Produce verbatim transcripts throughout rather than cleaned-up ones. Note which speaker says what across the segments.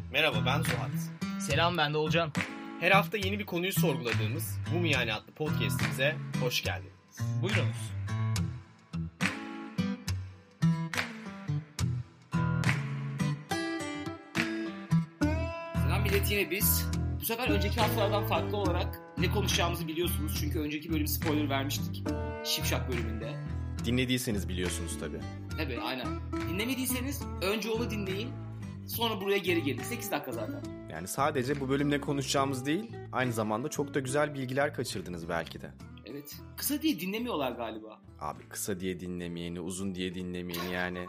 Speaker 1: Merhaba, ben Zuhat.
Speaker 2: Selam, ben de Olcan.
Speaker 1: Her hafta yeni bir konuyu sorguladığımız Bu Mu Yani adlı podcast'imize hoş geldiniz.
Speaker 2: Buyurunuz.
Speaker 3: Selam millet, yine biz. Bu sefer önceki haftalardan farklı olarak ne konuşacağımızı biliyorsunuz. Çünkü önceki bölüm spoiler vermiştik. Şipşak bölümünde.
Speaker 1: Dinlediyseniz biliyorsunuz tabii.
Speaker 3: Tabii, aynen. Dinlemediyseniz önce onu dinleyin. Sonra buraya geri gelin. sekiz dakika zaten.
Speaker 1: Yani sadece bu bölüm ne konuşacağımız değil, aynı zamanda çok da güzel bilgiler kaçırdınız belki de.
Speaker 3: Evet. Kısa diye dinlemiyorlar galiba.
Speaker 1: Abi kısa diye dinlemeyeni, uzun diye dinlemeyeni yani.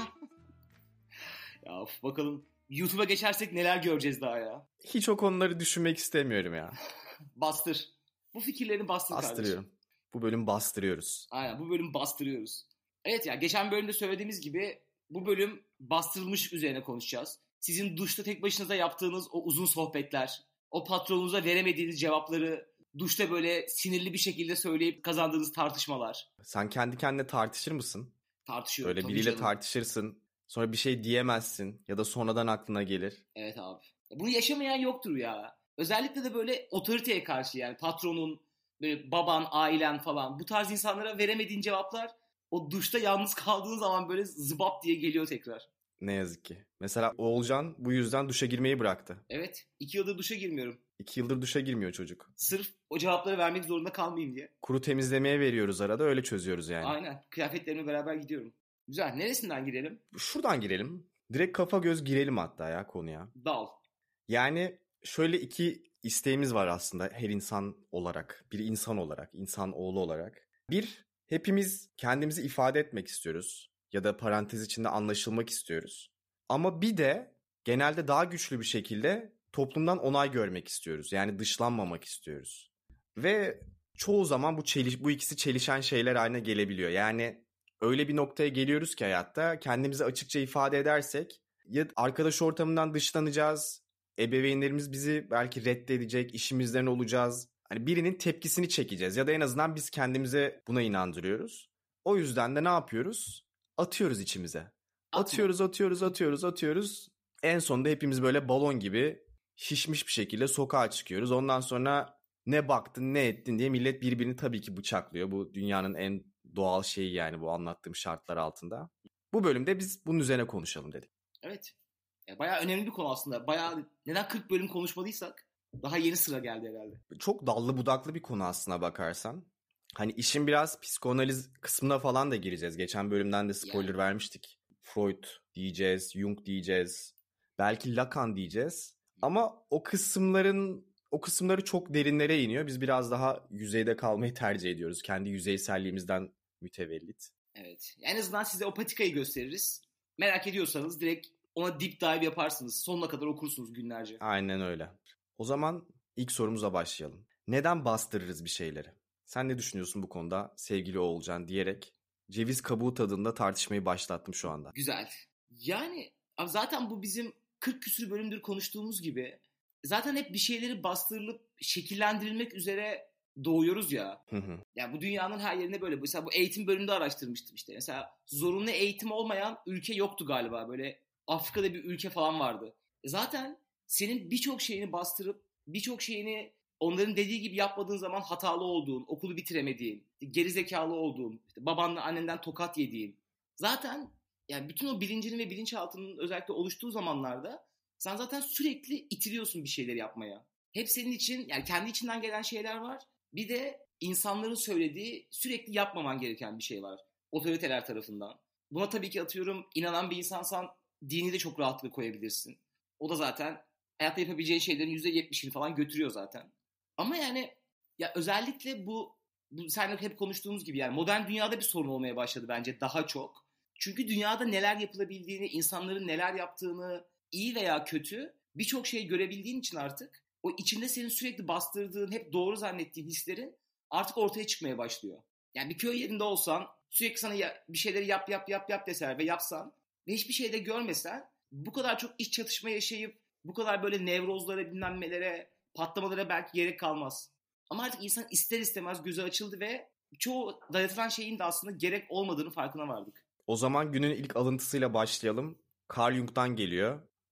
Speaker 3: Ya of, bakalım YouTube'a geçersek neler göreceğiz daha ya.
Speaker 1: Hiç o konuları düşünmek istemiyorum ya.
Speaker 3: Bastır. Bu fikirlerini bastır kardeşim.
Speaker 1: Bastırıyorum. Bu bölüm bastırıyoruz.
Speaker 3: Aynen, bu bölüm bastırıyoruz. Evet ya, geçen bölümde söylediğimiz gibi bu bölüm bastırılmış üzerine konuşacağız. Sizin duşta tek başınıza yaptığınız o uzun sohbetler, o patronunuza veremediğiniz cevapları duşta böyle sinirli bir şekilde söyleyip kazandığınız tartışmalar.
Speaker 1: Sen kendi kendine tartışır mısın?
Speaker 3: Tartışıyorum.
Speaker 1: Böyle
Speaker 3: tabii
Speaker 1: biriyle
Speaker 3: canım.
Speaker 1: tartışırsın, sonra bir şey diyemezsin ya da sonradan aklına gelir.
Speaker 3: Evet abi. Bunu yaşamayan yoktur ya. Özellikle de böyle otoriteye karşı, yani patronun, böyle baban, ailen falan, bu tarz insanlara veremediğin cevaplar o duşta yalnız kaldığın zaman böyle zıbap diye geliyor tekrar.
Speaker 1: Ne yazık ki. Mesela Oğulcan bu yüzden duşa girmeyi bıraktı.
Speaker 3: Evet. iki yıldır duşa girmiyorum.
Speaker 1: İki yıldır duşa girmiyor çocuk.
Speaker 3: Sırf o cevapları vermek zorunda kalmayayım diye.
Speaker 1: Kuru temizlemeye veriyoruz arada, öyle çözüyoruz yani.
Speaker 3: Aynen. Kıyafetlerimle beraber gidiyorum. Güzel. Neresinden girelim?
Speaker 1: Şuradan girelim. Direkt kafa göz girelim hatta ya konuya.
Speaker 3: Dal.
Speaker 1: Yani şöyle iki isteğimiz var aslında her insan olarak. Bir insan olarak, insan oğlu olarak. Bir, hepimiz kendimizi ifade etmek istiyoruz. Ya da parantez içinde anlaşılmak istiyoruz. Ama bir de genelde daha güçlü bir şekilde toplumdan onay görmek istiyoruz. Yani dışlanmamak istiyoruz. Ve çoğu zaman bu çeliş, bu ikisi çelişen şeyler haline gelebiliyor. Yani öyle bir noktaya geliyoruz ki hayatta kendimizi açıkça ifade edersek ya arkadaş ortamından dışlanacağız, ebeveynlerimiz bizi belki reddedecek, işimizden olacağız. Hani birinin tepkisini çekeceğiz ya da en azından biz kendimize buna inandırıyoruz. O yüzden de ne yapıyoruz? Atıyoruz içimize.
Speaker 3: Atma.
Speaker 1: Atıyoruz, atıyoruz, atıyoruz, atıyoruz. En sonunda hepimiz böyle balon gibi şişmiş bir şekilde sokağa çıkıyoruz. Ondan sonra ne baktın, ne ettin diye millet birbirini tabii ki bıçaklıyor. Bu dünyanın en doğal şeyi yani bu anlattığım şartlar altında. Bu bölümde biz bunun üzerine konuşalım dedik.
Speaker 3: Evet. Ya bayağı önemli bir konu aslında. Bayağı, neden kırk bölüm konuşmadıysak daha yeni sıra geldi herhalde.
Speaker 1: Çok dallı budaklı bir konu aslına bakarsan. Hani işin biraz psikanaliz kısmına falan da gireceğiz. Geçen bölümden de spoiler
Speaker 3: Yani.
Speaker 1: vermiştik. Freud diyeceğiz, Jung diyeceğiz. Belki Lacan diyeceğiz. Ama o kısımların o kısımları çok derinlere iniyor. Biz biraz daha yüzeyde kalmayı tercih ediyoruz. Kendi yüzeyselliğimizden mütevellit.
Speaker 3: Evet. En azından size o patikayı gösteririz. Merak ediyorsanız direkt ona deep dive yaparsınız. Sonuna kadar okursunuz günlerce.
Speaker 1: Aynen öyle. O zaman ilk sorumuza başlayalım. Neden bastırırız bir şeyleri? Sen ne düşünüyorsun bu konuda sevgili Oğulcan diyerek ceviz kabuğu tadında tartışmayı başlattım şu anda.
Speaker 3: Güzel. Yani abi zaten bu bizim kırk küsür bölümdür konuştuğumuz gibi zaten hep bir şeyleri bastırılıp şekillendirilmek üzere doğuyoruz ya.
Speaker 1: Hı hı.
Speaker 3: Yani bu dünyanın her yerinde böyle. Mesela bu eğitim bölümünde araştırmıştım işte. Mesela zorunlu eğitim olmayan ülke yoktu galiba. Böyle Afrika'da bir ülke falan vardı. E zaten senin birçok şeyini bastırıp birçok şeyini onların dediği gibi yapmadığın zaman hatalı olduğun, okulu bitiremediğin, gerizekalı olduğun, işte babanla annenden tokat yediğin. Zaten yani bütün o bilincinin ve bilinçaltının özellikle oluştuğu zamanlarda sen zaten sürekli itiliyorsun bir şeyler yapmaya. Hep senin için, yani kendi içinden gelen şeyler var. Bir de insanların söylediği sürekli yapmaman gereken bir şey var. Otoriteler tarafından. Buna tabii ki atıyorum inanan bir insansan dini de çok rahatlıkla koyabilirsin. O da zaten hayatta yapabileceğin şeylerin yüzde yetmişini falan götürüyor zaten. Ama yani ya özellikle bu, bu seninle hep konuştuğumuz gibi yani modern dünyada bir sorun olmaya başladı bence daha çok. Çünkü dünyada neler yapılabildiğini, insanların neler yaptığını, iyi veya kötü birçok şey görebildiğin için artık o içinde senin sürekli bastırdığın, hep doğru zannettiğin hislerin artık ortaya çıkmaya başlıyor. Yani bir köy yerinde olsan, sürekli sana ya, bir şeyleri yap yap yap yap deseler ve yapsan ve hiçbir şey de görmesen bu kadar çok iç çatışma yaşayıp bu kadar böyle nevrozlara, bilmem patlamalara belki gerek kalmaz. Ama artık insan ister istemez gözü açıldı ve çoğu dayatılan şeyin de aslında gerek olmadığını farkına vardık.
Speaker 1: O zaman günün ilk alıntısıyla başlayalım. Carl Jung'dan geliyor.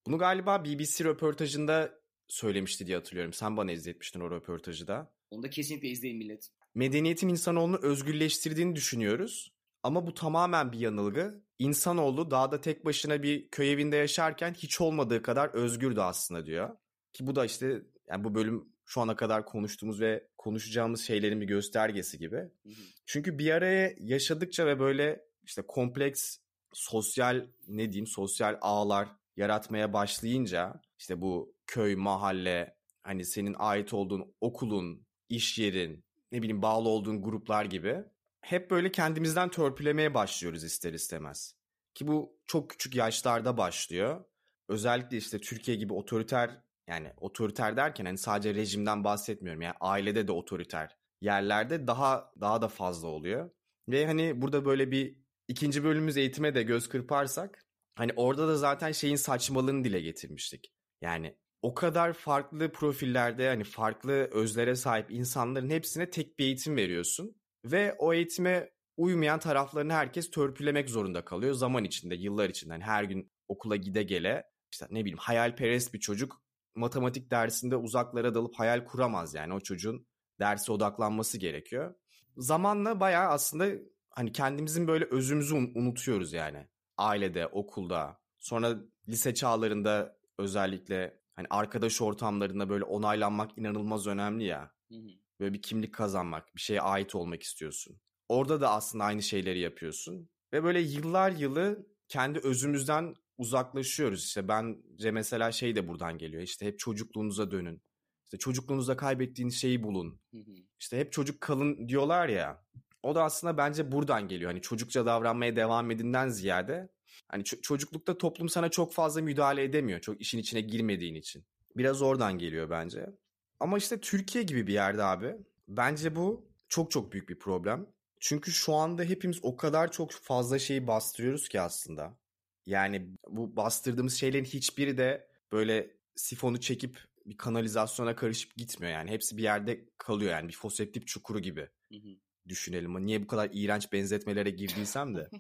Speaker 1: Bunu galiba B B C röportajında söylemişti diye hatırlıyorum. Sen bana izletmiştin o röportajı da.
Speaker 3: Onu da kesinlikle izleyin millet.
Speaker 1: Medeniyetin insanoğlunu özgürleştirdiğini düşünüyoruz. Ama bu tamamen bir yanılgı. İnsanoğlu dağda tek başına bir köy evinde yaşarken hiç olmadığı kadar özgürdü aslında diyor. Ki bu da işte yani bu bölüm şu ana kadar konuştuğumuz ve konuşacağımız şeylerin bir göstergesi gibi. Hı hı. Çünkü bir araya yaşadıkça ve böyle işte kompleks sosyal ne diyeyim sosyal ağlar yaratmaya başlayınca işte bu köy, mahalle, hani senin ait olduğun okulun, iş yerin, ne bileyim bağlı olduğun gruplar gibi hep böyle kendimizden törpülemeye başlıyoruz ister istemez. Ki bu çok küçük yaşlarda başlıyor. Özellikle işte Türkiye gibi otoriter, yani otoriter derken hani sadece rejimden bahsetmiyorum. Yani ailede de otoriter yerlerde daha daha da fazla oluyor. Ve hani burada böyle bir ikinci bölümümüz eğitime de göz kırparsak hani orada da zaten şeyin saçmalığını dile getirmiştik. Yani o kadar farklı profillerde hani farklı özlere sahip insanların hepsine tek bir eğitim veriyorsun. Ve o eğitime uymayan taraflarını herkes törpülemek zorunda kalıyor zaman içinde, yıllar içinde. Yani her gün okula gide gele işte ne bileyim hayalperest bir çocuk matematik dersinde uzaklara dalıp hayal kuramaz yani. O çocuğun derse odaklanması gerekiyor. Zamanla bayağı aslında hani kendimizin böyle özümüzü unutuyoruz yani. Ailede, okulda, sonra lise çağlarında özellikle hani arkadaş ortamlarında böyle onaylanmak inanılmaz önemli ya. Hı hı. Böyle bir kimlik kazanmak, bir şeye ait olmak istiyorsun. Orada da aslında aynı şeyleri yapıyorsun. Ve böyle yıllar yılı kendi özümüzden uzaklaşıyoruz. İşte bence mesela şey de buradan geliyor. İşte hep çocukluğunuza dönün. İşte çocukluğunuzda kaybettiğiniz şeyi bulun. Hı hı. İşte hep çocuk kalın diyorlar ya. O da aslında bence buradan geliyor. Hani çocukça davranmaya devam edinden ziyade hani ç- çocuklukta toplum sana çok fazla müdahale edemiyor. Çok işin içine girmediğin için. Biraz oradan geliyor bence. Ama işte Türkiye gibi bir yerde abi bence bu çok çok büyük bir problem. Çünkü şu anda hepimiz o kadar çok fazla şeyi bastırıyoruz ki aslında. Yani bu bastırdığımız şeylerin hiçbiri de böyle sifonu çekip bir kanalizasyona karışıp gitmiyor yani. Hepsi bir yerde kalıyor yani bir foseptik çukuru gibi. Hı hı. Düşünelim. Niye bu kadar iğrenç benzetmelere girdiysem de.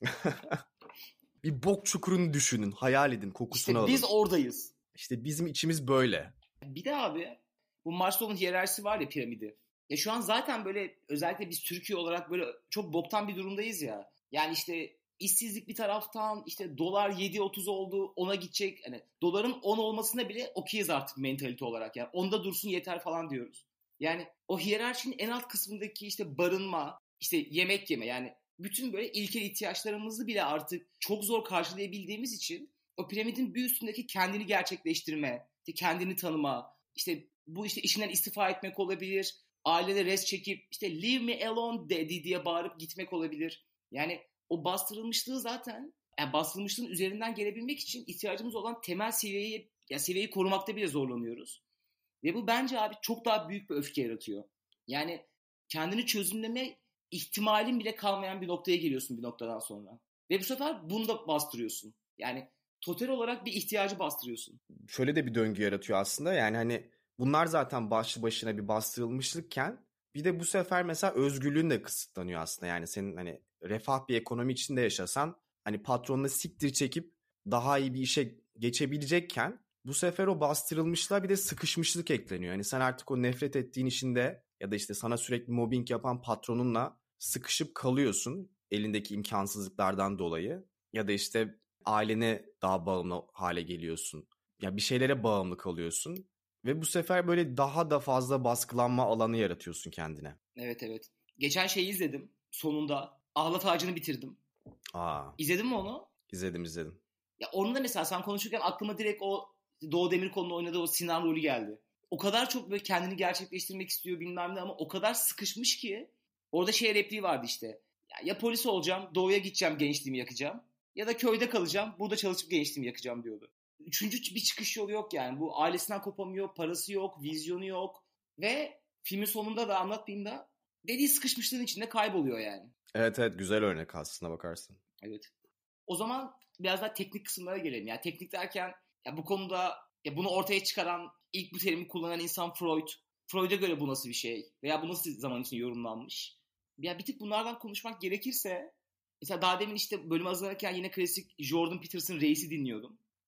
Speaker 1: Bir bok çukurunu düşünün, hayal edin, kokusunu alın.
Speaker 3: İşte biz oradayız.
Speaker 1: İşte bizim içimiz böyle.
Speaker 3: Bir de abi bu Maslow'un hiyerarşisi var ya, piramidi. Ya şu an zaten böyle özellikle biz Türkiye olarak böyle çok boktan bir durumdayız ya. Yani işte işsizlik bir taraftan, işte dolar yedi otuz oldu, ona gidecek. Hani doların on olmasına bile okeyiz artık mentalite olarak. Yani onda dursun yeter falan diyoruz. Yani o hiyerarşinin en alt kısmındaki işte barınma, işte yemek yeme, yani bütün böyle ilkel ihtiyaçlarımızı bile artık çok zor karşılayabildiğimiz için o piramidin bir üstündeki kendini gerçekleştirme, işte kendini tanıma, işte bu işte işinden istifa etmek olabilir, ailede res çekip işte leave me alone dedi diye bağırıp gitmek olabilir. Yani o bastırılmışlığı zaten, yani bastırılmışlığın üzerinden gelebilmek için ihtiyacımız olan temel seviyeyi, yani seviyeyi korumakta bile zorlanıyoruz. Ve bu bence abi çok daha büyük bir öfke yaratıyor. Yani kendini çözümleme ihtimalin bile kalmayan bir noktaya geliyorsun bir noktadan sonra. Ve bu sefer bunu da bastırıyorsun. Yani total olarak bir ihtiyacı bastırıyorsun.
Speaker 1: Şöyle de bir döngü yaratıyor aslında. Yani hani bunlar zaten başlı başına bir bastırılmışlıkken bir de bu sefer mesela özgürlüğün de kısıtlanıyor aslında. Yani senin hani refah bir ekonomi içinde yaşasan hani patronuna siktir çekip daha iyi bir işe geçebilecekken bu sefer o bastırılmışlığa bir de sıkışmışlık ekleniyor. Yani sen artık o nefret ettiğin işinde ya da işte sana sürekli mobbing yapan patronunla sıkışıp kalıyorsun elindeki imkansızlıklardan dolayı. Ya da işte ailene daha bağımlı hale geliyorsun. Ya bir şeylere bağımlı kalıyorsun. Ve bu sefer böyle daha da fazla baskılanma alanı yaratıyorsun kendine.
Speaker 3: Evet evet. Geçen şeyi izledim. Sonunda Ahlat Ağacı'nı bitirdim.
Speaker 1: Aa.
Speaker 3: İzledin mi onu?
Speaker 1: İzledim izledim.
Speaker 3: Ya onun da mesela sen konuşurken aklıma direkt o Doğu Demirkol'un oynadığı o Sinan rolü geldi. O kadar çok böyle kendini gerçekleştirmek istiyor bilmem ne ama o kadar sıkışmış ki. Orada şey repliği vardı işte. Ya, ya polis olacağım, Doğu'ya gideceğim, gençliğimi yakacağım. Ya da köyde kalacağım, burada çalışıp gençliğimi yakacağım diyordu. Üçüncü bir çıkış yolu yok yani. Bu ailesinden kopamıyor, parası yok, vizyonu yok. Ve filmin sonunda da anlatmayayım da dediği sıkışmışlığın içinde kayboluyor yani.
Speaker 1: Evet evet, güzel örnek aslına bakarsın.
Speaker 3: Evet. O zaman biraz daha teknik kısımlara gelelim. Yani teknik derken ya bu konuda ya bunu ortaya çıkaran, ilk bu terimi kullanan insan Freud. Freud'a göre bu nasıl bir şey? Veya bu nasıl zaman için yorumlanmış? Ya bir tık bunlardan konuşmak gerekirse mesela daha demin işte bölüm hazırlarken yine klasik Jordan Peterson Reis'i dinliyordum.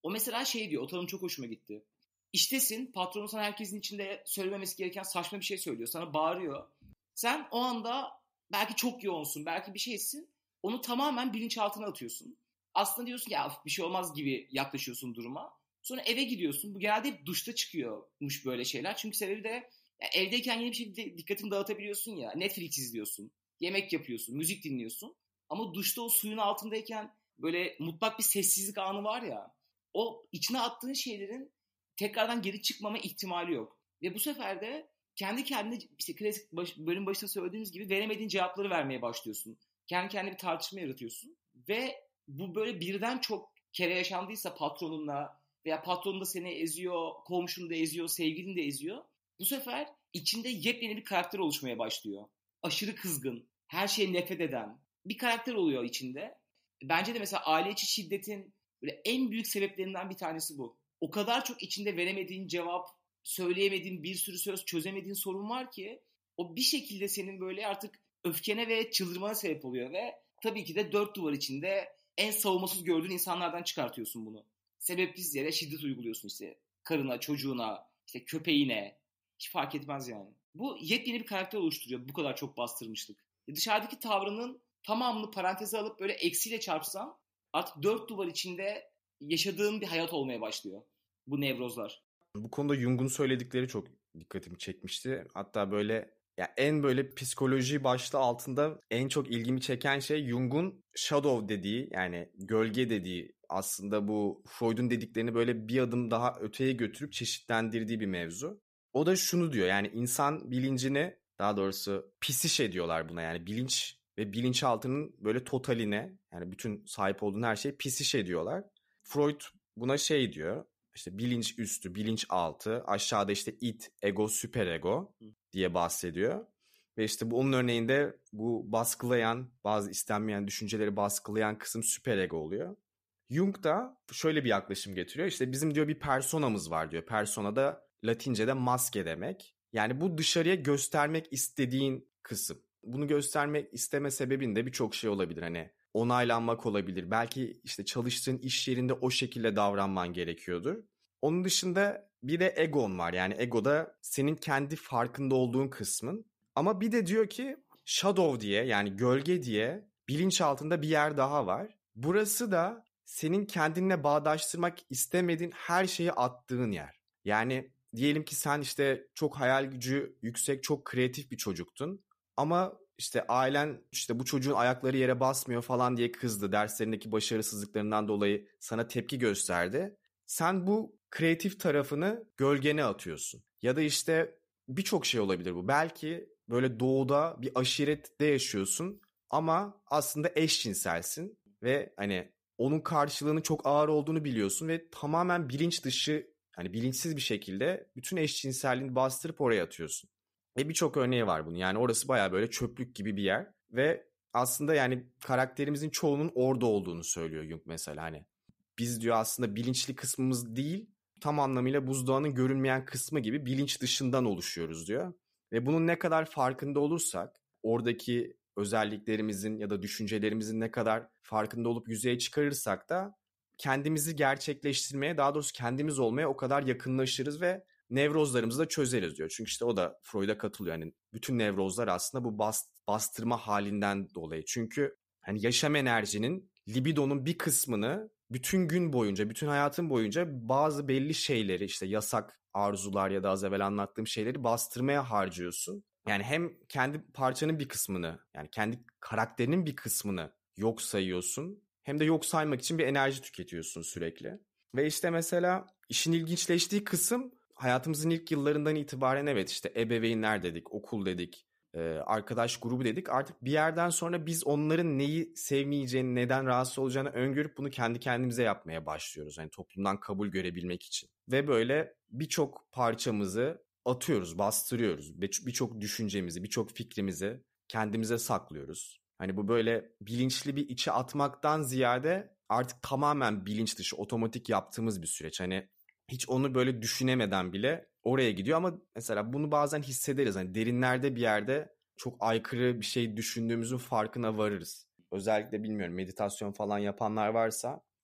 Speaker 3: O mesela şey diyor, o tanım çok hoşuma gitti. İştesin, patronun sana herkesin içinde söylememesi gereken saçma bir şey söylüyor. Sana bağırıyor. Sen o anda belki çok yoğunsun, belki bir şeysin. Onu tamamen bilinçaltına atıyorsun. Aslında diyorsun ki ya bir şey olmaz gibi yaklaşıyorsun duruma. Sonra eve gidiyorsun. Bu genelde hep duşta çıkıyormuş böyle şeyler. Çünkü sebebi de ya evdeyken yeni bir şey dikkatini dağıtabiliyorsun ya. Netflix izliyorsun, yemek yapıyorsun, müzik dinliyorsun. Ama duşta o suyun altındayken böyle mutlak bir sessizlik anı var ya. O içine attığın şeylerin tekrardan geri çıkmama ihtimali yok. Ve bu sefer de kendi kendine işte klasik baş, bölüm başında söylediğimiz gibi veremediğin cevapları vermeye başlıyorsun. Kendi kendine bir tartışma yaratıyorsun. Ve bu böyle birden çok kere yaşandıysa patronunla veya patronun da seni eziyor, komşunu da eziyor, sevgilin de eziyor. Bu sefer içinde yepyeni bir karakter oluşmaya başlıyor. Aşırı kızgın, her şeye nefret eden bir karakter oluyor içinde. Bence de mesela aile içi şiddetin böyle en büyük sebeplerinden bir tanesi bu. O kadar çok içinde veremediğin cevap, söyleyemediğin bir sürü söz, çözemediğin sorun var ki o bir şekilde senin böyle artık öfkene ve çıldırmana sebep oluyor ve tabii ki de dört duvar içinde en savunmasız gördüğün insanlardan çıkartıyorsun bunu. Sebepsiz yere şiddet uyguluyorsun işte karına, çocuğuna, işte köpeğine. Hiç fark etmez yani. Bu yepyeni bir karakter oluşturuyor bu kadar çok bastırmışlık. E dışarıdaki tavrının tamamını paranteze alıp böyle eksiyle çarpsam artık dört duvar içinde yaşadığın bir hayat olmaya başlıyor bu nevrozlar.
Speaker 1: Bu konuda Jung'un söyledikleri çok dikkatimi çekmişti. Hatta böyle ya en böyle psikoloji başlığı altında en çok ilgimi çeken şey Jung'un shadow dediği, yani gölge dediği, aslında bu Freud'un dediklerini böyle bir adım daha öteye götürüp çeşitlendirdiği bir mevzu. O da şunu diyor, yani insan bilincini, daha doğrusu psiş diyorlar buna, yani bilinç ve bilinçaltının böyle totaline, yani bütün sahip olduğun her şeyi psiş diyorlar. Freud buna şey diyor, işte bilinç üstü, bilinç altı, aşağıda işte id, ego, süperego diye bahsediyor. Ve işte bu onun örneğinde bu baskılayan, bazı istenmeyen düşünceleri baskılayan kısım süperego oluyor. Jung da şöyle bir yaklaşım getiriyor. İşte bizim diyor bir personamız var diyor. Persona da Latince'de maske demek. Yani bu dışarıya göstermek istediğin kısım. Bunu göstermek isteme sebebin de birçok şey olabilir. Hani onaylanmak olabilir. Belki işte çalıştığın iş yerinde o şekilde davranman gerekiyordur. Onun dışında bir de egon var. Yani ego da senin kendi farkında olduğun kısmın. Ama bir de diyor ki shadow diye, yani gölge diye bilinç altında bir yer daha var. Burası da senin kendinle bağdaştırmak istemediğin her şeyi attığın yer. Yani diyelim ki sen işte çok hayal gücü yüksek, çok kreatif bir çocuktun. Ama işte ailen işte bu çocuğun ayakları yere basmıyor falan diye kızdı. Derslerindeki başarısızlıklarından dolayı sana tepki gösterdi. Sen bu kreatif tarafını gölgene atıyorsun. Ya da işte birçok şey olabilir bu. Belki böyle doğuda bir aşirette yaşıyorsun ama aslında eşcinselsin ve hani onun karşılığının çok ağır olduğunu biliyorsun ve tamamen bilinç dışı, hani bilinçsiz bir şekilde bütün eşcinselliğini bastırıp oraya atıyorsun. Ve birçok örneği var bunun. Yani orası bayağı böyle çöplük gibi bir yer ve aslında yani karakterimizin çoğunun orada olduğunu söylüyor Jung mesela. Hani biz diyor aslında bilinçli kısmımız değil, tam anlamıyla buzdağının görünmeyen kısmı gibi bilinç dışından oluşuyoruz diyor. Ve bunun ne kadar farkında olursak, oradaki özelliklerimizin ya da düşüncelerimizin ne kadar farkında olup yüzeye çıkarırsak da kendimizi gerçekleştirmeye, daha doğrusu kendimiz olmaya o kadar yakınlaşırız ve nevrozlarımızı da çözeriz diyor. Çünkü işte o da Freud'a katılıyor. Yani bütün nevrozlar aslında bu bast- bastırma halinden dolayı. Çünkü hani yaşam enerjinin, libidonun bir kısmını bütün gün boyunca, bütün hayatın boyunca bazı belli şeyleri, işte yasak arzular ya da az evvel anlattığım şeyleri bastırmaya harcıyorsun. Yani hem kendi parçanın bir kısmını, yani kendi karakterinin bir kısmını yok sayıyorsun, hem de yok saymak için bir enerji tüketiyorsun sürekli. Ve işte mesela işin ilginçleştiği kısım, hayatımızın ilk yıllarından itibaren evet işte ebeveynler dedik, okul dedik, arkadaş grubu dedik. Artık bir yerden sonra biz onların neyi sevmeyeceğini, neden rahatsız olacağını öngörüp bunu kendi kendimize yapmaya başlıyoruz. Yani toplumdan kabul görebilmek için. Ve böyle birçok parçamızı atıyoruz, bastırıyoruz. Birçok düşüncemizi, birçok fikrimizi kendimize saklıyoruz. Hani bu böyle bilinçli bir içe atmaktan ziyade artık tamamen bilinç dışı, otomatik yaptığımız bir süreç. Hani hiç onu böyle düşünemeden bile oraya gidiyor ama mesela bunu bazen hissederiz. Hani derinlerde bir yerde çok aykırı bir şey düşündüğümüzün farkına varırız. Özellikle bilmiyorum, meditasyon falan yapanlar varsa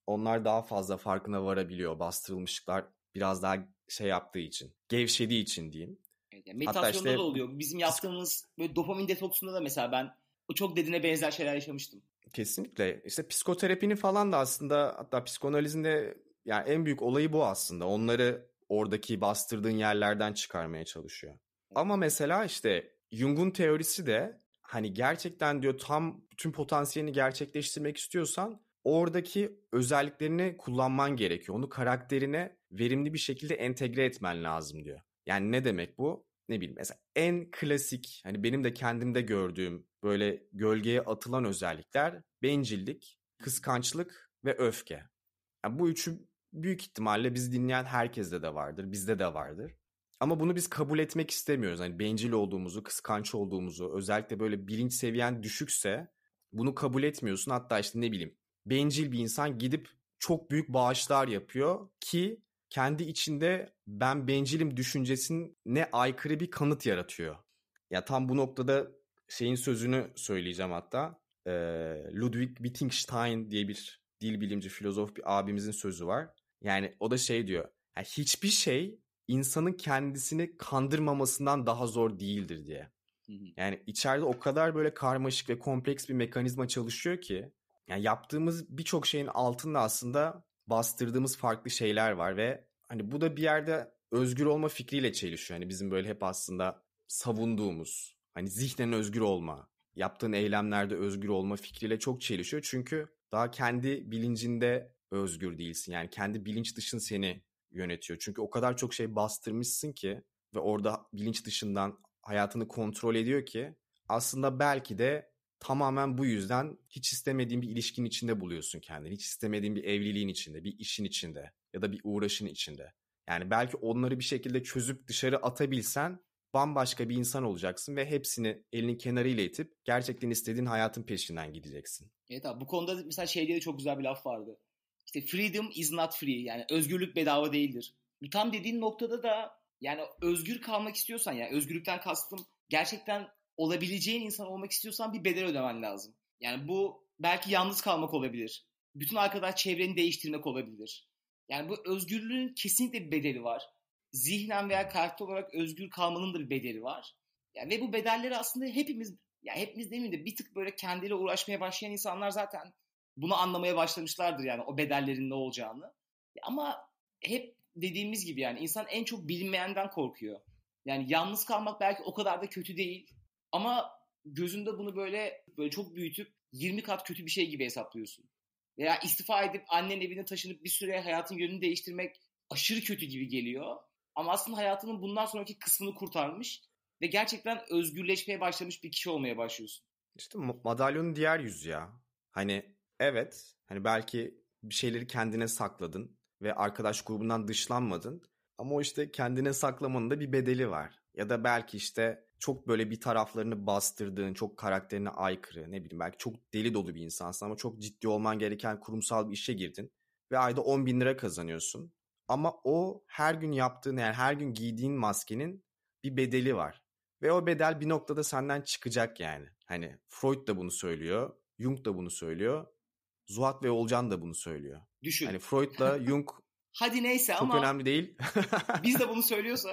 Speaker 1: onlar daha fazla farkına varabiliyor. Bastırılmışlıklar biraz daha şey yaptığı için, gevşediği için diyeyim.
Speaker 3: Evet, yani
Speaker 1: Hatta
Speaker 3: meditasyonda
Speaker 1: işte
Speaker 3: da oluyor. Bizim
Speaker 1: psik-
Speaker 3: yaptığımız böyle dopamin detoksunda da mesela ben o çok dediğine benzer şeyler yaşamıştım.
Speaker 1: kesinlikle işte psikoterapinin falan da aslında, hatta psikanalizin de yani en büyük olayı bu aslında. Onları oradaki bastırdığın yerlerden çıkarmaya çalışıyor. Ama mesela işte Jung'un teorisi de hani gerçekten diyor tam tüm potansiyelini gerçekleştirmek istiyorsan oradaki özelliklerini kullanman gerekiyor. Onu karakterine verimli bir şekilde entegre etmen lazım diyor. Yani ne demek bu? Ne bileyim mesela en klasik, hani benim de kendimde gördüğüm böyle gölgeye atılan özellikler bencillik, kıskançlık ve öfke. Yani bu üçü büyük ihtimalle bizi dinleyen herkeste de vardır, bizde de vardır. Ama bunu biz kabul etmek istemiyoruz. Hani bencil olduğumuzu, kıskanç olduğumuzu, özellikle böyle bilinç seviyen düşükse bunu kabul etmiyorsun. Hatta işte ne bileyim, bencil bir insan gidip çok büyük bağışlar yapıyor ki kendi içinde ben bencilim düşüncesine aykırı bir kanıt yaratıyor. Ya tam bu noktada şeyin sözünü söyleyeceğim hatta. Ee, Ludwig Wittgenstein diye bir dil bilimci, filozof bir abimizin sözü var. Yani o da şey diyor. Yani hiçbir şey insanın kendisini kandırmamasından daha zor değildir diye. Yani içeride o kadar böyle karmaşık ve kompleks bir mekanizma çalışıyor ki yani yaptığımız birçok şeyin altında aslında bastırdığımız farklı şeyler var ve hani bu da bir yerde özgür olma fikriyle çelişiyor. Hani bizim böyle hep aslında savunduğumuz hani zihnen özgür olma, yaptığın eylemlerde özgür olma fikriyle çok çelişiyor. Çünkü daha kendi bilincinde özgür değilsin. Yani kendi bilinç dışın seni yönetiyor. Çünkü o kadar çok şey bastırmışsın ki ve orada bilinç dışından hayatını kontrol ediyor ki aslında belki de tamamen bu yüzden hiç istemediğin bir ilişkinin içinde buluyorsun kendini. Hiç istemediğin bir evliliğin içinde, bir işin içinde ya da bir uğraşın içinde. Yani belki onları bir şekilde çözüp dışarı atabilsen bambaşka bir insan olacaksın ve hepsini elinin kenarıyla itip gerçekten istediğin hayatın peşinden gideceksin.
Speaker 3: Evet abi, bu konuda mesela şey diye de çok güzel bir laf vardı. İşte freedom is not free, yani özgürlük bedava değildir. Bu tam dediğin noktada da yani özgür kalmak istiyorsan, yani özgürlükten kastım gerçekten olabileceğin insan olmak istiyorsan bir bedel ödemen lazım. Yani bu belki yalnız kalmak olabilir. Bütün arkadaş çevreni değiştirmek olabilir. Yani bu özgürlüğün kesinlikle bir bedeli var. Zihnen veya karakter olarak özgür kalmanın da bir bedeli var. Yani ve bu bedelleri aslında hepimiz, ya hepimiz demeyeyim de bir tık böyle kendiyle uğraşmaya başlayan insanlar zaten bunu anlamaya başlamışlardır, yani o bedellerin ne olacağını. Ama hep dediğimiz gibi yani insan en çok bilinmeyenden korkuyor. Yani yalnız kalmak belki o kadar da kötü değil ama gözünde bunu böyle böyle çok büyütüp yirmi kat kötü bir şey gibi hesaplıyorsun. Veya istifa edip annenin evine taşınıp bir süre hayatın yönünü değiştirmek aşırı kötü gibi geliyor. Ama aslında hayatının bundan sonraki kısmını kurtarmış ve gerçekten özgürleşmeye başlamış bir kişi olmaya başlıyorsun.
Speaker 1: İşte madalyonun diğer yüzü ya. Hani evet, hani belki bir şeyleri kendine sakladın ve arkadaş grubundan dışlanmadın. Ama o işte kendine saklamanın da bir bedeli var. Ya da belki işte çok böyle bir taraflarını bastırdığın, çok karakterine aykırı, ne bileyim belki çok deli dolu bir insansın ama çok ciddi olman gereken kurumsal bir işe girdin. Ve ayda on bin lira kazanıyorsun. Ama o her gün yaptığın, yani her gün giydiğin maskenin bir bedeli var. Ve o bedel bir noktada senden çıkacak yani. Hani Freud da bunu söylüyor, Jung da bunu söylüyor, Zuhat ve Olcan da bunu söylüyor.
Speaker 3: Düşün.
Speaker 1: Hani Freud'la Jung
Speaker 3: Hadi neyse
Speaker 1: çok
Speaker 3: ama
Speaker 1: önemli değil.
Speaker 3: biz de bunu söylüyorsak.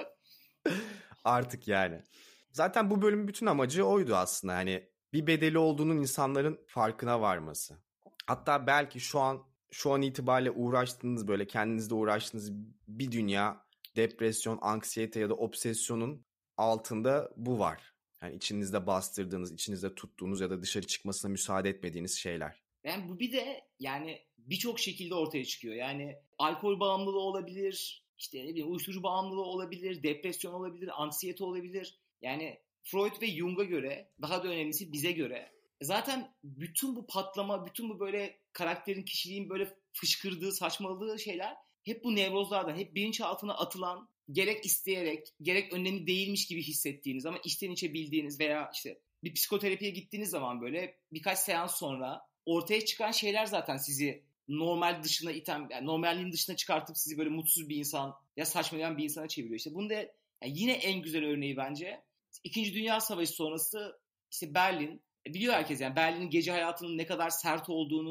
Speaker 1: Artık yani. Zaten bu bölümün bütün amacı oydu aslında. Hani bir bedeli olduğunun insanların farkına varması. Hatta belki şu an şu an itibariyle uğraştığınız, böyle kendinizde uğraştığınız bir dünya depresyon, anksiyete ya da obsesyonun altında bu var. Yani içinizde bastırdığınız, içinizde tuttuğunuz ya da dışarı çıkmasına müsaade etmediğiniz şeyler.
Speaker 3: Yani bu bir de yani birçok şekilde ortaya çıkıyor. Yani alkol bağımlılığı olabilir, işte ne bileyim uyuşturucu bağımlılığı olabilir, depresyon olabilir, anksiyete olabilir. Yani Freud ve Jung'a göre, daha da önemlisi bize göre zaten bütün bu patlama, bütün bu böyle karakterin, kişiliğin böyle fışkırdığı, saçmaladığı şeyler hep bu nevrozlardan, hep bilinçaltına atılan, gerek isteyerek, gerek önemli değilmiş gibi hissettiğiniz ama içten içe bildiğiniz veya işte bir psikoterapiye gittiğiniz zaman böyle birkaç seans sonra ortaya çıkan şeyler zaten sizi normal dışına iten, yani normalliğin dışına çıkartıp sizi böyle mutsuz bir insan ya saçmalayan bir insana çeviriyor. İşte bunu da yani yine en güzel örneği bence İkinci Dünya Savaşı sonrası işte Berlin. Biliyor herkes yani Berlin'in gece hayatının ne kadar sert olduğunu,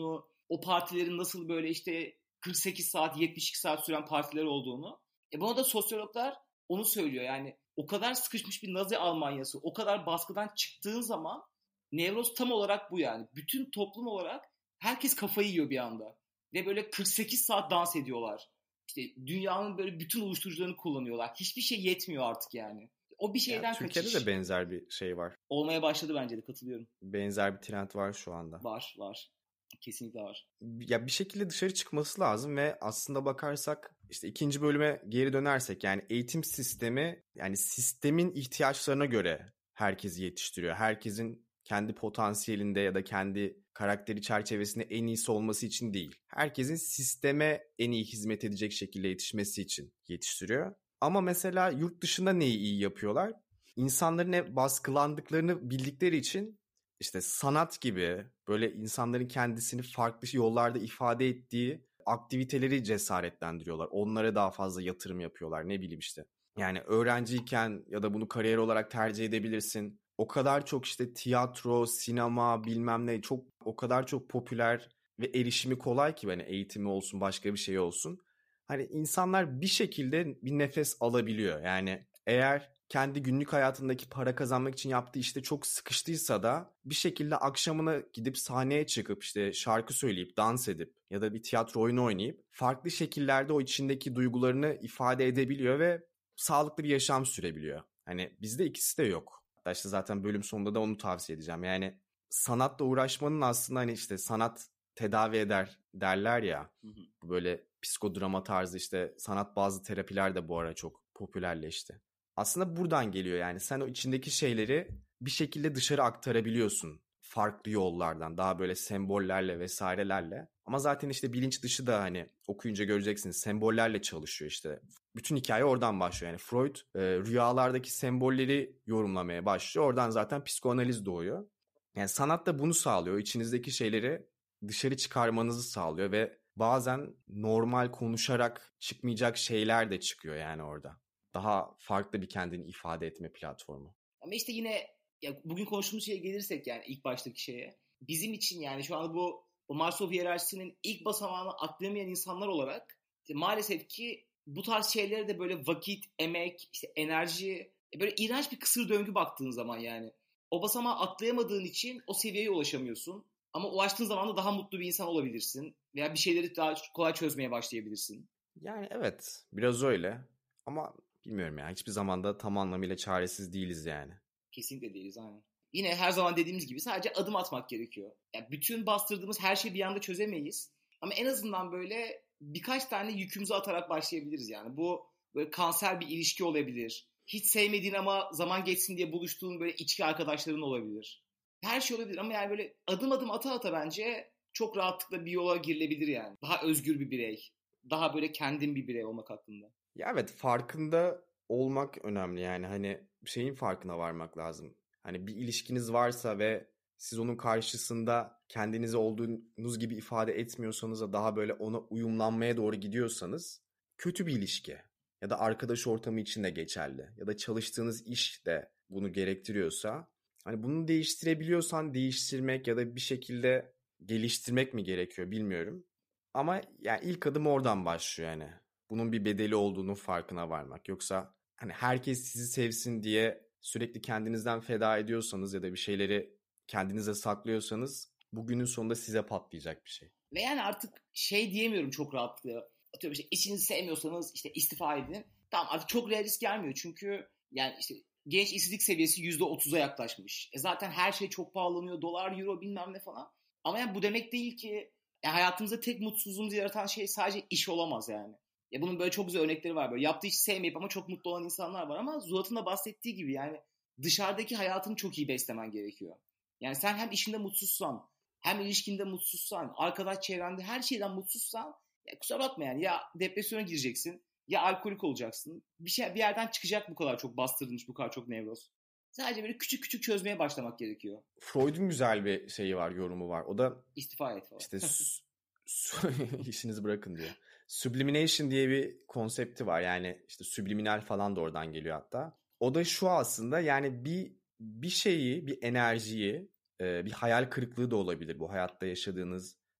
Speaker 3: o partilerin nasıl böyle işte kırk sekiz saat, yetmiş iki saat süren partiler olduğunu. E buna da sosyologlar onu söylüyor. Yani o kadar sıkışmış bir Nazi Almanyası, o kadar baskıdan çıktığın zaman nevroz tam olarak bu yani. Bütün toplum olarak herkes kafayı yiyor bir anda. Ve böyle kırk sekiz saat dans ediyorlar. İşte dünyanın böyle bütün uyuşturucularını kullanıyorlar. Hiçbir şey yetmiyor artık yani. O bir şeyden
Speaker 1: Yani Türkiye'de
Speaker 3: kaçış.
Speaker 1: de benzer bir şey var.
Speaker 3: Olmaya başladı bence de, katılıyorum.
Speaker 1: Benzer bir trend var şu anda.
Speaker 3: Var var. Kesinlikle var.
Speaker 1: Ya bir şekilde dışarı çıkması lazım ve aslında bakarsak işte ikinci bölüme geri dönersek yani eğitim sistemi yani sistemin ihtiyaçlarına göre herkesi yetiştiriyor. Herkesin kendi potansiyelinde ya da kendi karakteri çerçevesinde en iyisi olması için değil. Herkesin sisteme en iyi hizmet edecek şekilde yetişmesi için yetiştiriyor. Ama mesela yurt dışında neyi iyi yapıyorlar? İnsanların hep baskılandıklarını bildikleri için işte sanat gibi böyle insanların kendisini farklı yollarda ifade ettiği aktiviteleri cesaretlendiriyorlar. Onlara daha fazla yatırım yapıyorlar. Ne bileyim işte. Yani öğrenciyken ya da bunu kariyer olarak tercih edebilirsin. O kadar çok işte tiyatro, sinema bilmem ne çok o kadar çok popüler ve erişimi kolay ki hani eğitimi olsun başka bir şey olsun. Hani insanlar bir şekilde bir nefes alabiliyor. Yani eğer kendi günlük hayatındaki para kazanmak için yaptığı işte çok sıkıştıysa da bir şekilde akşamına gidip sahneye çıkıp işte şarkı söyleyip dans edip ya da bir tiyatro oyunu oynayıp farklı şekillerde o içindeki duygularını ifade edebiliyor ve sağlıklı bir yaşam sürebiliyor. Hani bizde ikisi de yok. Hatta işte zaten bölüm sonunda da onu tavsiye edeceğim. Yani sanatla uğraşmanın aslında hani işte sanat tedavi eder derler ya.
Speaker 3: Hı hı.
Speaker 1: Böyle psikodrama tarzı işte sanat bazı terapiler de bu ara çok popülerleşti. Aslında buradan geliyor yani sen o içindeki şeyleri bir şekilde dışarı aktarabiliyorsun farklı yollardan daha böyle sembollerle vesairelerle ama zaten işte bilinç dışı da hani okuyunca göreceksiniz sembollerle çalışıyor işte bütün hikaye oradan başlıyor yani Freud e, rüyalardaki sembolleri yorumlamaya başlıyor oradan zaten psikoanaliz doğuyor yani sanat da bunu sağlıyor içinizdeki şeyleri dışarı çıkarmanızı sağlıyor ve bazen normal konuşarak çıkmayacak şeyler de çıkıyor yani orada. Daha farklı bir kendini ifade etme platformu.
Speaker 3: Ama işte yine ya bugün konuştuğumuz şeye gelirsek yani ilk baştaki şeye. Bizim için yani şu anda bu o Maslow hiyerarşisinin ilk basamağını atlayamayan insanlar olarak işte maalesef ki bu tarz şeylere de böyle vakit, emek, işte enerji böyle iğrenç bir kısır döngü baktığın zaman yani. O basamağı atlayamadığın için o seviyeye ulaşamıyorsun. Ama ulaştığın zaman da daha mutlu bir insan olabilirsin. Veya bir şeyleri daha kolay çözmeye başlayabilirsin.
Speaker 1: Yani evet biraz öyle ama bilmiyorum ya hiçbir zamanda tam anlamıyla çaresiz değiliz yani.
Speaker 3: Kesinlikle değiliz aynen. Yine her zaman dediğimiz gibi sadece adım atmak gerekiyor. Yani bütün bastırdığımız her şeyi bir anda çözemeyiz. Ama en azından böyle birkaç tane yükümüzü atarak başlayabiliriz yani. Bu böyle kanser bir ilişki olabilir. Hiç sevmediğin ama zaman geçsin diye buluştuğun böyle içki arkadaşların olabilir. Her şey olabilir ama yani böyle adım adım ata ata bence çok rahatlıkla bir yola girilebilir yani. Daha özgür bir birey. Daha böyle kendin bir birey olmak hakkında.
Speaker 1: Ya evet farkında olmak önemli yani hani şeyin farkına varmak lazım. Hani bir ilişkiniz varsa ve siz onun karşısında kendinizi olduğunuz gibi ifade etmiyorsanız da daha böyle ona uyumlanmaya doğru gidiyorsanız kötü bir ilişki. Ya da arkadaş ortamı için de geçerli. Ya da çalıştığınız iş de bunu gerektiriyorsa hani bunu değiştirebiliyorsan değiştirmek ya da bir şekilde geliştirmek mi gerekiyor bilmiyorum. Ama yani ilk adım oradan başlıyor yani. Bunun bir bedeli olduğunun farkına varmak. Yoksa hani herkes sizi sevsin diye sürekli kendinizden feda ediyorsanız ya da bir şeyleri kendinize saklıyorsanız bugünün sonunda size patlayacak bir şey.
Speaker 3: Ve yani artık şey diyemiyorum çok rahatlıkla. Atıyorum işte işinizi sevmiyorsanız işte istifa edin. Tamam artık çok realist gelmiyor çünkü yani işte genç işsizlik seviyesi yüzde otuza yaklaşmış. E zaten her şey çok pahalanıyor. Dolar, euro bilmem ne falan. Ama yani bu demek değil ki yani hayatımızda tek mutsuzluğumuzu yaratan şey sadece iş olamaz yani. Ya bunun böyle çok güzel örnekleri var. Böyle yaptığı işi sevmeyip ama çok mutlu olan insanlar var. Ama Zuhat'ın da bahsettiği gibi yani dışarıdaki hayatını çok iyi beslemen gerekiyor. Yani sen hem işinde mutsuzsan, hem ilişkinde mutsuzsan, arkadaş çevrende her şeyden mutsuzsan ya kusura bakma yani ya depresyona gireceksin ya alkolik olacaksın. Bir şey bir yerden çıkacak bu kadar çok bastırılmış, bu kadar çok nevroz. Sadece böyle küçük küçük çözmeye başlamak gerekiyor.
Speaker 1: Freud'un güzel bir şeyi var, yorumu var. O da
Speaker 3: İstifa et falan.
Speaker 1: işte su- su- işinizi bırakın diyor. Sublimination diye bir konsepti var. Yani işte subliminal falan da oradan geliyor hatta. O da şu aslında yani bir bir şeyi, bir enerjiyi, e, bir hayal kırıklığı da olabilir bu hayatta yaşadığınız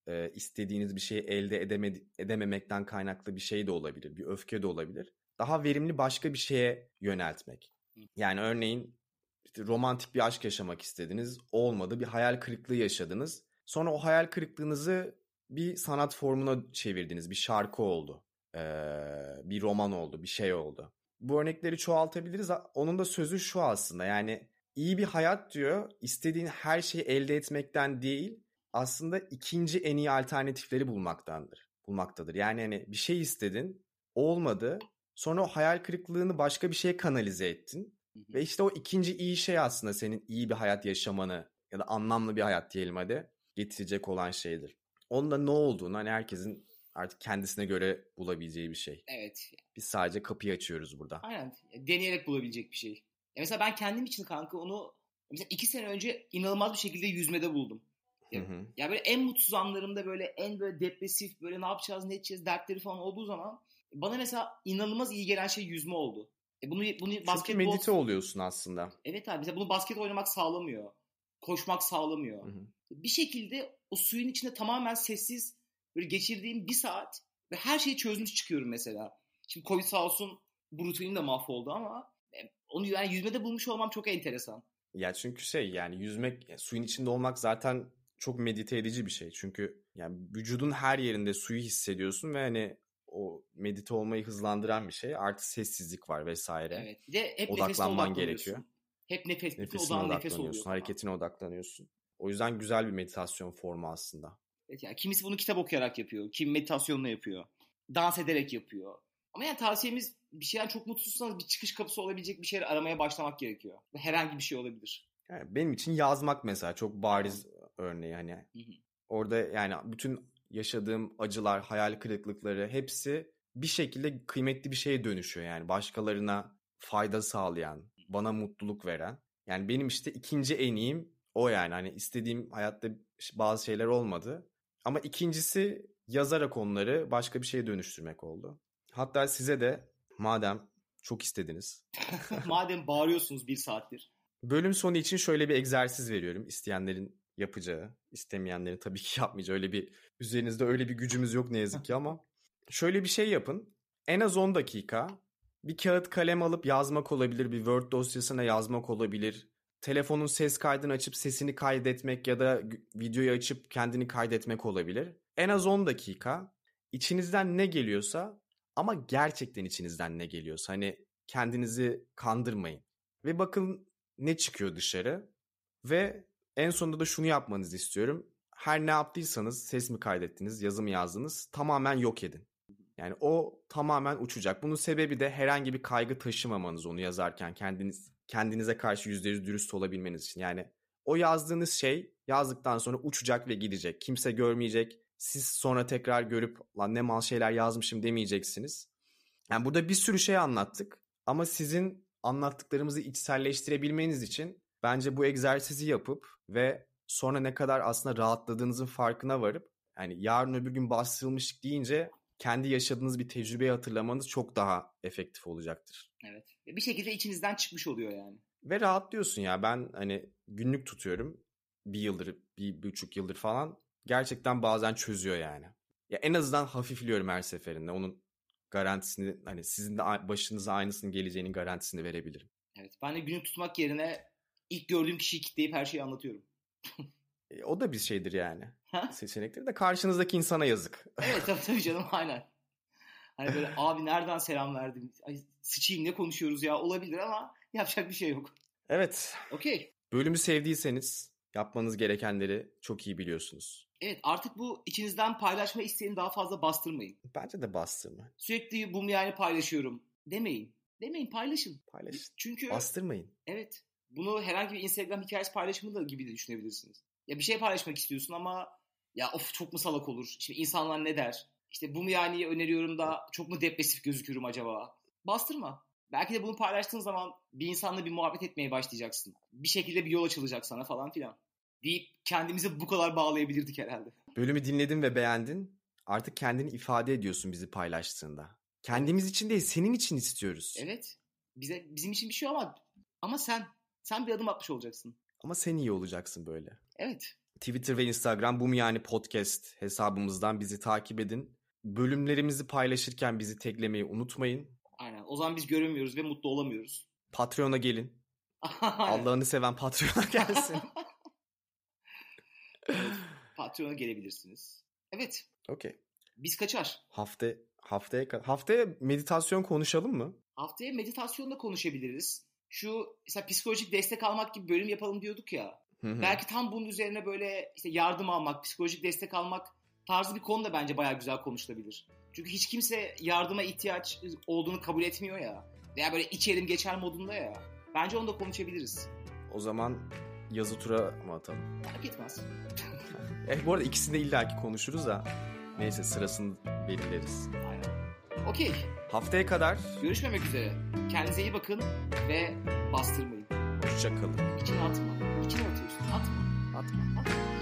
Speaker 1: e, istediğiniz bir şeyi elde edemedi- edememekten kaynaklı bir şey de olabilir. Bir öfke de olabilir. Daha verimli başka bir şeye yöneltmek. Yani örneğin işte romantik bir aşk yaşamak istediniz. Olmadı. Bir hayal kırıklığı yaşadınız. Sonra o hayal kırıklığınızı bir sanat formuna çevirdiniz. Bir şarkı oldu. Ee, bir roman oldu. Bir şey oldu. Bu örnekleri çoğaltabiliriz. Onun da sözü şu aslında. Yani iyi bir hayat diyor, istediğin her şeyi elde etmekten değil, aslında ikinci en iyi alternatifleri bulmaktandır. Bulmaktadır. Yani hani bir şey istedin, olmadı. Sonra o hayal kırıklığını başka bir şeye kanalize ettin. Ve işte o ikinci iyi şey aslında senin iyi bir hayat yaşamanı ya da anlamlı bir hayat diyelim hadi getirecek olan şeydir. Onda ne olduğunu hani herkesin artık kendisine göre bulabileceği bir şey.
Speaker 3: Evet.
Speaker 1: Biz sadece kapıyı açıyoruz burada.
Speaker 3: Aynen. Deneyerek bulabilecek bir şey. Ya mesela ben kendim için kanka onu mesela iki sene önce inanılmaz bir şekilde yüzmede buldum. Ya,
Speaker 1: Hı hı.
Speaker 3: ya böyle en mutsuz anlarımda böyle en böyle depresif böyle ne yapacağız ne edeceğiz dertleri falan olduğu zaman bana mesela inanılmaz iyi gelen şey yüzme oldu. E bunu bunu
Speaker 1: Çünkü
Speaker 3: basketbol
Speaker 1: medite oluyorsun aslında.
Speaker 3: Evet abi mesela bunu basket oynamak sağlamıyor. Koşmak sağlamıyor.
Speaker 1: Hı hı.
Speaker 3: Bir şekilde o suyun içinde tamamen sessiz böyle geçirdiğim bir saat ve her şeyi çözmüş çıkıyorum mesela. Şimdi Covid sağ olsun bu rutinim de mahvoldu ama onu yani yüzmede bulmuş olmam çok enteresan.
Speaker 1: Ya çünkü şey yani yüzmek, suyun içinde olmak zaten çok medite edici bir şey. Çünkü yani vücudun her yerinde suyu hissediyorsun ve hani o medite olmayı hızlandıran bir şey. Artı sessizlik var vesaire.
Speaker 3: Evet. Bir de hep nefesine
Speaker 1: Odaklanman
Speaker 3: odaklanıyorsun.
Speaker 1: gerekiyor.
Speaker 3: Hep nefes, bütün
Speaker 1: Nefesine
Speaker 3: odağın nefes oluyor
Speaker 1: odaklanıyorsun,
Speaker 3: falan.
Speaker 1: hareketine odaklanıyorsun. O yüzden güzel bir meditasyon formu aslında.
Speaker 3: Evet yani kimisi bunu kitap okuyarak yapıyor. Kim meditasyonla yapıyor. Dans ederek yapıyor. Ama yani tavsiyemiz bir şeyden çok mutsuzsanız bir çıkış kapısı olabilecek bir şeyler aramaya başlamak gerekiyor. Herhangi bir şey olabilir.
Speaker 1: Yani benim için yazmak mesela çok bariz örneği hani.
Speaker 3: Hı hı.
Speaker 1: Orada yani bütün yaşadığım acılar, hayal kırıklıkları hepsi bir şekilde kıymetli bir şeye dönüşüyor. Yani başkalarına fayda sağlayan, bana mutluluk veren. Yani benim işte ikinci en iyim o yani. Hani istediğim hayatta bazı şeyler olmadı. Ama ikincisi yazarak onları başka bir şeye dönüştürmek oldu. Hatta size de madem çok istediniz.
Speaker 3: Madem bağırıyorsunuz bir saattir.
Speaker 1: Bölüm sonu için şöyle bir egzersiz veriyorum. İsteyenlerin yapacağı, istemeyenlerin tabii ki yapmayacağı. Öyle bir üzerinizde öyle bir gücümüz yok ne yazık ki ama şöyle bir şey yapın. En az on dakika bir kağıt kalem alıp yazmak olabilir, bir Word dosyasına yazmak olabilir. Telefonun ses kaydını açıp sesini kaydetmek ya da videoyu açıp kendini kaydetmek olabilir. En az on dakika içinizden ne geliyorsa ama gerçekten içinizden ne geliyorsa hani kendinizi kandırmayın. Ve bakın ne çıkıyor dışarı ve en sonunda da şunu yapmanızı istiyorum. Her ne yaptıysanız ses mi kaydettiniz, yazı mı yazdınız tamamen yok edin. Yani o tamamen uçacak. Bunun sebebi de herhangi bir kaygı taşımamanız onu yazarken kendiniz kendinize karşı yüzde yüz dürüst olabilmeniz için. Yani o yazdığınız şey yazdıktan sonra uçacak ve gidecek. Kimse görmeyecek. Siz sonra tekrar görüp lan ne mal şeyler yazmışım demeyeceksiniz. Yani burada bir sürü şey anlattık ama sizin anlattıklarımızı içselleştirebilmeniz için bence bu egzersizi yapıp ve sonra ne kadar aslında rahatladığınızın farkına varıp yani yarın öbür gün bastırılmış deyince kendi yaşadığınız bir tecrübeyi hatırlamanız çok daha efektif olacaktır.
Speaker 3: Evet. Bir şekilde içinizden çıkmış oluyor yani.
Speaker 1: Ve rahatlıyorsun ya. Ben hani günlük tutuyorum. Bir yıldır, bir, bir buçuk yıldır falan. Gerçekten bazen çözüyor yani. Ya en azından hafifliyorum her seferinde. Onun garantisini hani sizin de başınıza aynısının geleceğinin garantisini verebilirim.
Speaker 3: Evet. Ben de günlük tutmak yerine ilk gördüğüm kişiyi kitleyip her şeyi anlatıyorum.
Speaker 1: E, o da bir şeydir yani.
Speaker 3: Ha?
Speaker 1: Seçenekleri de karşınızdaki insana yazık.
Speaker 3: Evet tabii, tabii canım aynen. Hani böyle abi nereden selam verdin? Ay, sıçayım ne konuşuyoruz ya olabilir ama yapacak bir şey yok.
Speaker 1: Evet.
Speaker 3: Okey.
Speaker 1: Bölümü sevdiyseniz yapmanız gerekenleri çok iyi biliyorsunuz.
Speaker 3: Evet artık bu içinizden paylaşma isteğini daha fazla bastırmayın.
Speaker 1: Bence de bastırma.
Speaker 3: Sürekli bu yani paylaşıyorum demeyin. Demeyin paylaşın.
Speaker 1: Paylaşın.
Speaker 3: Çünkü
Speaker 1: Bastırmayın.
Speaker 3: evet bunu herhangi bir Instagram hikayesi paylaşımı da gibi de düşünebilirsiniz. Ya bir şey paylaşmak istiyorsun ama ya of çok mu salak olur? Şimdi insanlar ne der? İşte bu mu yani öneriyorum da çok mu depresif gözükürüm acaba? Bastırma. Belki de bunu paylaştığın zaman bir insanla bir muhabbet etmeye başlayacaksın. Bir şekilde bir yol açılacak sana falan filan. Deyip kendimizi bu kadar bağlayabilirdik herhalde.
Speaker 1: Bölümü dinledin ve beğendin. Artık kendini ifade ediyorsun bizi paylaştığında. Kendimiz evet. için değil, senin için istiyoruz.
Speaker 3: Evet. Bize bizim için bir şey ama ama sen sen bir adım atmış olacaksın.
Speaker 1: Ama sen iyi olacaksın böyle.
Speaker 3: Evet.
Speaker 1: Twitter ve Instagram Bu Mu Yani Podcast hesabımızdan bizi takip edin. Bölümlerimizi paylaşırken bizi taglemeyi unutmayın.
Speaker 3: Aynen. O zaman biz göremiyoruz ve mutlu olamıyoruz.
Speaker 1: Patreon'a gelin. Allah'ını seven Patreon'a gelsin.
Speaker 3: Evet, Patreon'a gelebilirsiniz. Evet.
Speaker 1: Okey.
Speaker 3: Biz kaçar.
Speaker 1: Hafta haftaya haftaya meditasyon konuşalım mı?
Speaker 3: Haftaya meditasyonda konuşabiliriz. Şu mesela psikolojik destek almak gibi bölüm yapalım diyorduk ya.
Speaker 1: Hı hı.
Speaker 3: Belki tam bunun üzerine böyle işte yardım almak, psikolojik destek almak tarzı bir konu da bence bayağı güzel konuşulabilir. Çünkü hiç kimse yardıma ihtiyaç olduğunu kabul etmiyor ya. Veya böyle içerim geçer modunda ya. Bence onu da konuşabiliriz.
Speaker 1: O zaman yazı tura mı atalım?
Speaker 3: Fark etmez.
Speaker 1: Eh, bu arada ikisini de illaki konuşuruz da. Neyse sırasını belirleriz.
Speaker 3: Aynen. Okey.
Speaker 1: Haftaya kadar
Speaker 3: Görüşmemek üzere. Kendinize iyi bakın ve bastırmayın.
Speaker 1: hoşça kalın.
Speaker 3: İçine atma. İçine atıyorsun. Atma.
Speaker 1: Atma.
Speaker 3: Atma.